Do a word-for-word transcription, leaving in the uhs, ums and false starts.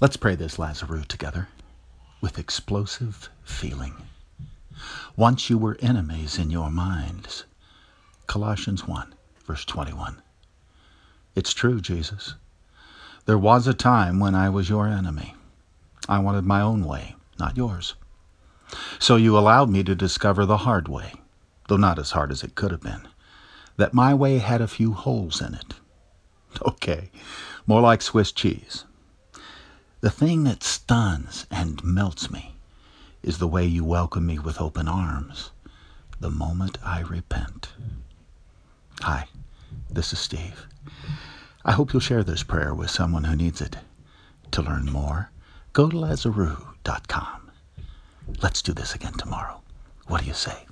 Let's pray this Lazarus together with explosive feeling. Once you were enemies in your minds. Colossians one, verse twenty-one. It's true, Jesus. There was a time when I was your enemy. I wanted my own way, not yours. So you allowed me to discover the hard way, though not as hard as it could have been, that my way had a few holes in it. Okay, more like Swiss cheese. The thing that stuns and melts me is the way you welcome me with open arms the moment I repent. Hi, this is Steve. I hope you'll share this prayer with someone who needs it. To learn more, go to Lazarus dot com. Let's do this again tomorrow. What do you say?